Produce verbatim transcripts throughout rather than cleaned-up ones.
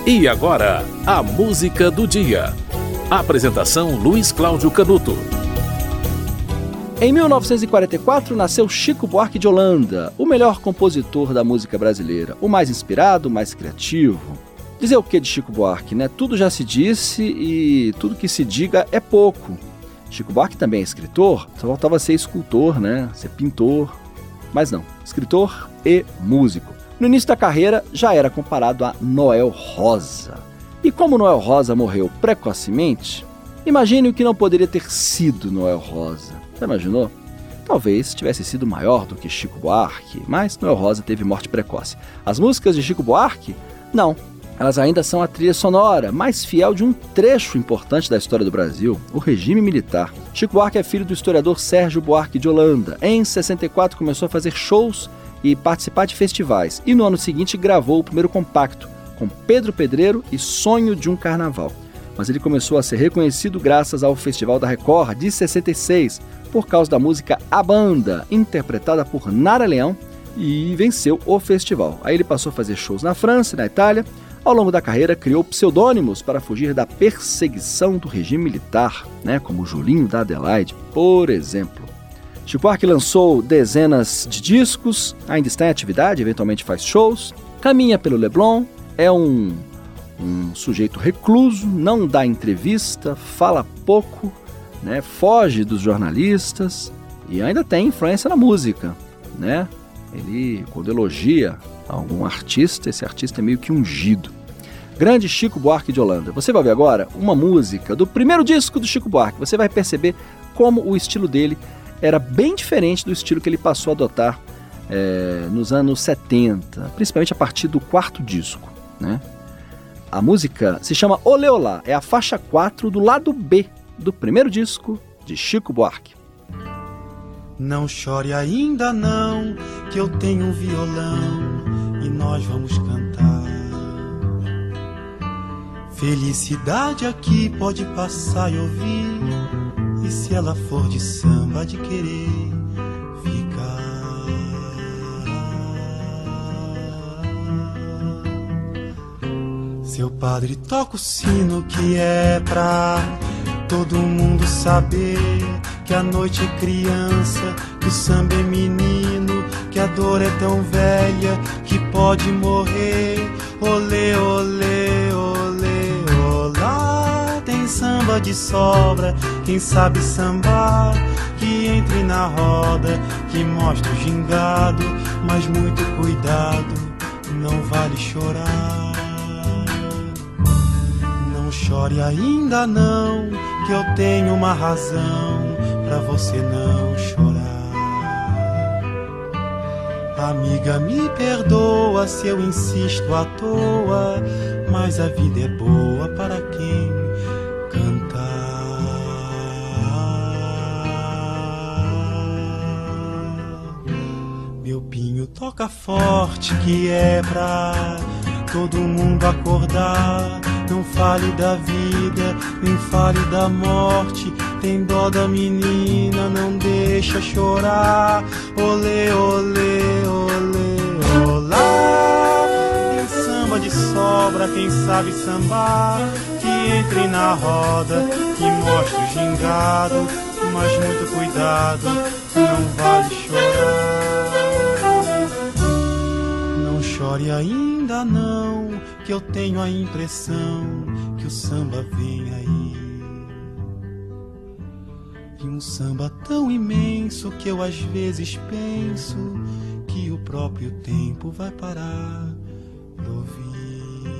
E agora, a música do dia. Apresentação Luiz Cláudio Canuto. Em mil novecentos e quarenta e quatro, nasceu Chico Buarque de Holanda, o melhor compositor da música brasileira, o mais inspirado, o mais criativo. Dizer o que de Chico Buarque, né? Tudo já se disse e tudo que se diga é pouco. Chico Buarque também é escritor, só faltava ser escultor, né? Ser pintor. Mas não, escritor e músico. No início da carreira, já era comparado a Noel Rosa. E como Noel Rosa morreu precocemente, imagine o que não poderia ter sido Noel Rosa. Você imaginou? Talvez tivesse sido maior do que Chico Buarque, mas Noel Rosa teve morte precoce. As músicas de Chico Buarque? Não. Elas ainda são a trilha sonora mais fiel de um trecho importante da história do Brasil, o regime militar. Chico Buarque é filho do historiador Sérgio Buarque de Holanda. Em sessenta e quatro começou a fazer shows e participar de festivais, e no ano seguinte gravou o primeiro compacto, com Pedro Pedreiro e Sonho de um Carnaval. Mas ele começou a ser reconhecido graças ao Festival da Record de sessenta e seis, por causa da música A Banda, interpretada por Nara Leão, e venceu o festival. Aí ele passou a fazer shows na França e na Itália. Ao longo da carreira, criou pseudônimos para fugir da perseguição do regime militar, né, como Julinho da Adelaide, por exemplo. Chico Buarque lançou dezenas de discos, ainda está em atividade, eventualmente faz shows, caminha pelo Leblon, é um, um sujeito recluso, não dá entrevista, fala pouco, né, foge dos jornalistas e ainda tem influência na música, né? Ele, quando elogia algum artista, esse artista é meio que ungido. Grande Chico Buarque de Holanda. Você vai ver agora uma música do primeiro disco do Chico Buarque. Você vai perceber como o estilo dele era bem diferente do estilo que ele passou a adotar é, nos anos setenta, principalmente a partir do quarto disco, né? A música se chama Olê Olá, é a faixa quatro do lado B do primeiro disco de Chico Buarque. Não chore ainda não, que eu tenho um violão e nós vamos cantar. Felicidade aqui pode passar e ouvir, e se ela for de samba, de querer ficar. Seu padre toca o sino que é pra todo mundo saber que a noite é criança, que o samba é menino, que a dor é tão velha que pode morrer. Olê, olê, olê, olá. Tem samba de sobra, quem sabe sambar, que entre na roda, que mostra o gingado, mas muito cuidado, não vale chorar. Não chore ainda não, que eu tenho uma razão pra você não chorar. Amiga, me perdoa se eu insisto à toa, mas a vida é boa para quem cantar. Meu pinho toca forte que é pra todo mundo acordar. Não fale da vida, nem fale da morte. Tem dó da menina, não deixa chorar. Olê, olê, olê, olá. Tem samba de sobra, quem sabe sambar, que entre na roda, que mostre o gingado, mas muito cuidado, não vale chorar. Não chore ainda não, que eu tenho a impressão que o samba vem aí. E um samba tão imenso que eu às vezes penso que o próprio tempo vai parar pra ouvir.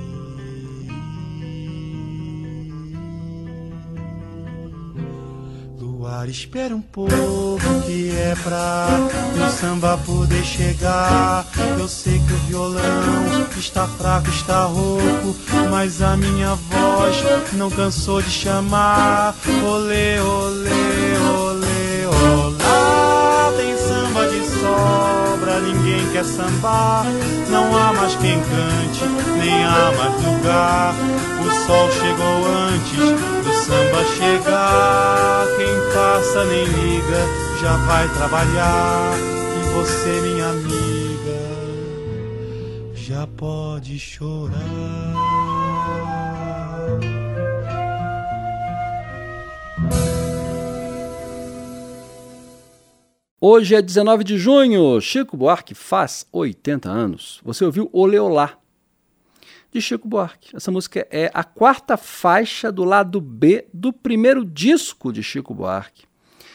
Luar, espera um pouco que é pra o samba poder chegar. Eu sei que o violão está fraco, está rouco, mas a minha voz não cansou de chamar. Olê, olê, olê, olá. Tem samba de sobra, ninguém quer sambar. Não há mais quem cante, nem há mais lugar. O sol chegou antes do samba chegar. Quem passa nem liga, já vai trabalhar. E você, minha amiga, já pode chorar. Hoje é dezenove de junho, Chico Buarque faz oitenta anos. Você ouviu Oleolá, de Chico Buarque. Essa música é a quarta faixa do lado B do primeiro disco de Chico Buarque.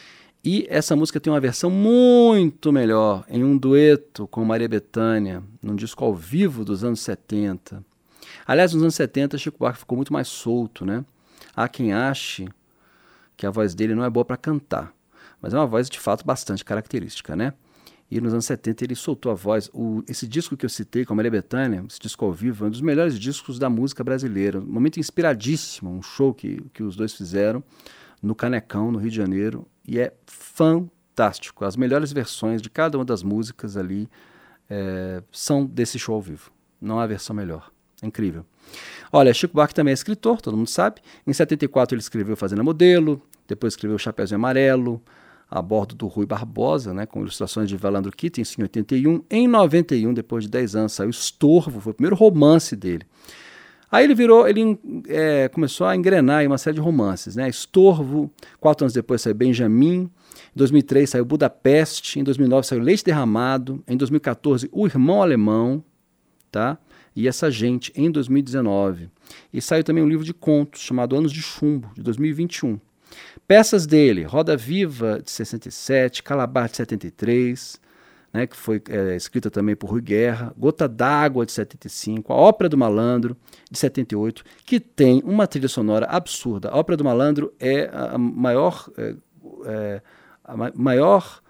E essa música tem uma versão muito melhor, em um dueto com Maria Bethânia, num disco ao vivo dos anos setenta. Aliás, nos anos setenta, Chico Buarque ficou muito mais solto, né? Há quem ache que a voz dele não é boa para cantar, mas é uma voz de fato bastante característica, né? E nos anos setenta ele soltou a voz. O, esse disco que eu citei com a Maria Bethânia, esse disco ao vivo, é um dos melhores discos da música brasileira. Um momento inspiradíssimo, um show que, que os dois fizeram no Canecão, no Rio de Janeiro, e é fantástico. As melhores versões de cada uma das músicas ali é, são desse show ao vivo. Não há versão melhor. É incrível. Olha, Chico Buarque também é escritor, todo mundo sabe. Em setenta e quatro ele escreveu Fazenda Modelo, depois escreveu Chapeuzinho Amarelo, a bordo do Rui Barbosa, né, com ilustrações de Valandro Kittens, em oitenta e um. Em noventa e um, depois de dez anos, saiu Estorvo, foi o primeiro romance dele. Aí ele virou, ele é, começou a engrenar em uma série de romances, né? Estorvo, quatro anos depois saiu Benjamin, em dois mil e três saiu Budapeste, em dois mil e nove saiu Leite Derramado, em dois mil e quatorze O Irmão Alemão, tá? E Essa Gente, em dois mil e dezenove. E saiu também um livro de contos chamado Anos de Chumbo, de dois mil e vinte e um. Peças dele, Roda Viva, de sessenta e sete, Calabar, de setenta e três, né, que foi é, escrita também por Rui Guerra, Gota d'Água, de setenta e cinco, A Ópera do Malandro, de setenta e oito, que tem uma trilha sonora absurda. A Ópera do Malandro é a maior, é, é, a maior,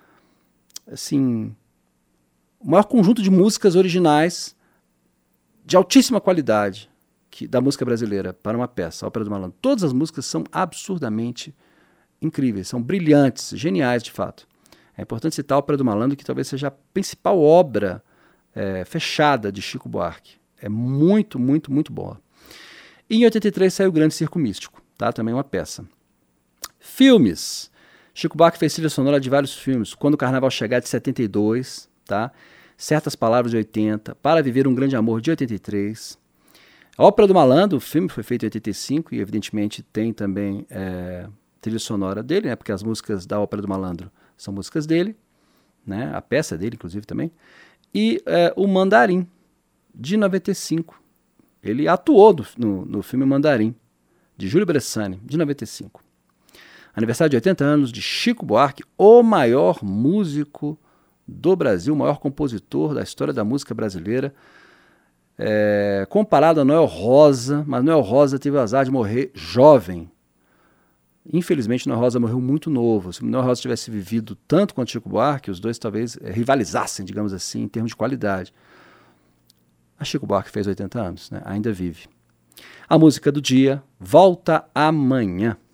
assim, o maior conjunto de músicas originais de altíssima qualidade que, da música brasileira para uma peça, a Ópera do Malandro. Todas as músicas são absurdamente incríveis, são brilhantes, geniais de fato. É importante citar a Ópera do Malandro, que talvez seja a principal obra é, fechada de Chico Buarque. É muito, muito, muito boa. E em oitenta e três saiu o Grande Circo Místico, tá? Também uma peça. Filmes. Chico Buarque fez trilha sonora de vários filmes. Quando o Carnaval Chegar, de setenta e dois, tá? Certas Palavras, de oitenta. Para Viver um Grande Amor, de oitenta e três. A Ópera do Malandro, o filme foi feito em oitenta e cinco e evidentemente tem também é, trilha sonora dele, né? Porque as músicas da Ópera do Malandro são músicas dele, né? A peça dele, inclusive, também. E é, o Mandarim, de noventa e cinco. Ele atuou no, no, no filme Mandarim, de Júlio Bressani, de noventa e cinco. Aniversário de oitenta anos de Chico Buarque, o maior músico do Brasil, o maior compositor da história da música brasileira. É, comparado a Noel Rosa, mas Noel Rosa teve o azar de morrer jovem. Infelizmente, Noel Rosa morreu muito novo. Se Noel Rosa tivesse vivido tanto quanto Chico Buarque, os dois talvez é, rivalizassem, digamos assim, em termos de qualidade. A Chico Buarque fez oitenta anos, né? Ainda vive. A música do dia, Volta Amanhã.